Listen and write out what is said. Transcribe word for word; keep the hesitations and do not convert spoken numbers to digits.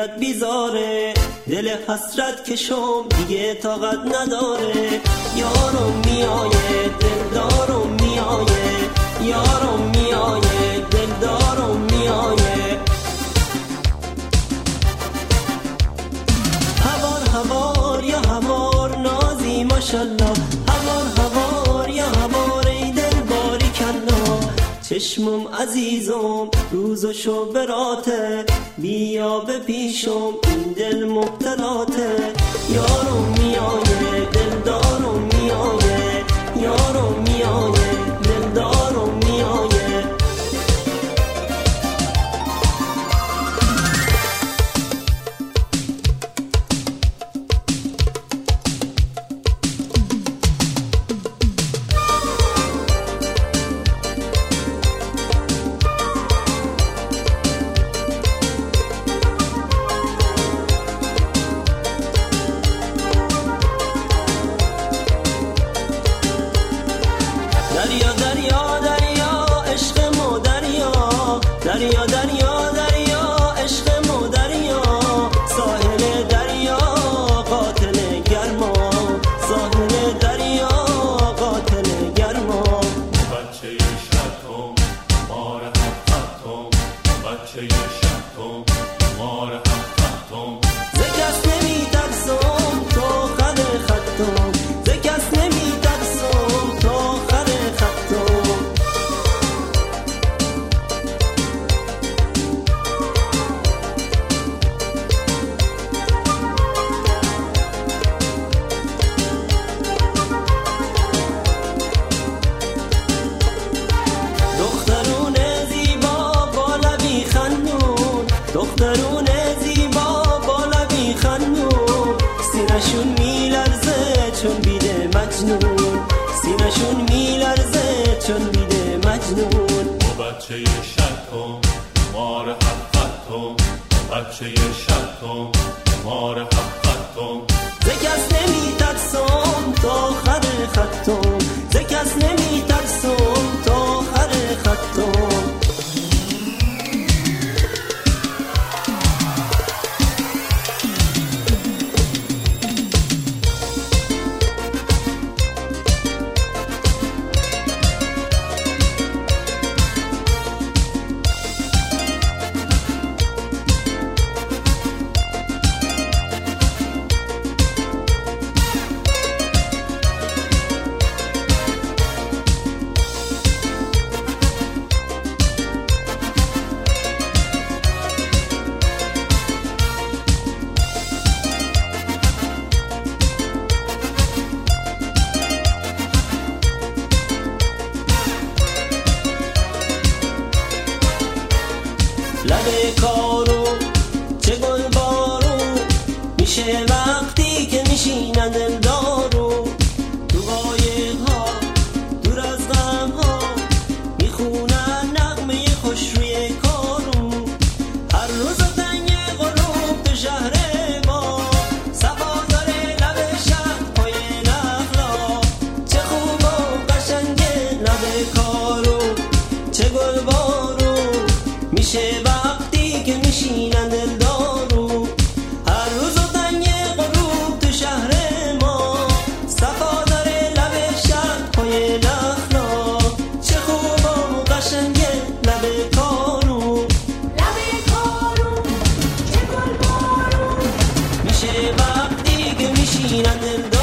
طبیعت بیزاره، دل حسرت کشم دیگه طاقت نداره. یارم میایه دلدارم میایه، یارم میایه دلدارم میایه. هوار هوار یا هوار نازی ماشالله، هوار هوار یا هوار ای دل باری کلا. چشمم عزیزم روز و شب براته، بیا به پیشم این دل مبتلاته. یارم میایه دلدارم میایه، یارم میایه دلدارم میایه. دریا دریا دریا عشق مو دریا، دریا دریا دریا عشق مو دریا. ساحل دریا قاتل گرما، ساحل دریا قاتل گرما. بچه شتم مار هفتم، بچه شتم مار هفتم. ز کس نمی ترسم تا خد خطم، ز کس نمی ترسم تا خد خطم. دخترون زیبا با لبی خندون، دخترون زیبا با لبی خندون. سینشون میلرزه چون بیده مجنون، سینشون میلرزه چون بیده مجنون. بچه شتم مار هفتم، بچه شتم مار هفتم. ز کس نمی ترسم تا خد خطم، ز کس نمی ترسم تا خد خطم. لب کارو چه گل بارو میشه وقتی که میشینن دلدارو. تو قایق‌ها دور از غم‌ها میخونن نغمه خوش روی کارو. هر روز و تنگ غروب تو شهر ما، صفا داره لب شهر پای نخلا. چه خوب و قشنگه لب کارو چه گل بارو میشه وقتی که میشینن دلدارو. هر روز و تنگ غروب تو شهر ما، صفا داره لب شهر پای نخلا. چه خوب و قشنگه لب کارو، لب کارو چه گل بارو میشه وقتی که میشینن دلدارو.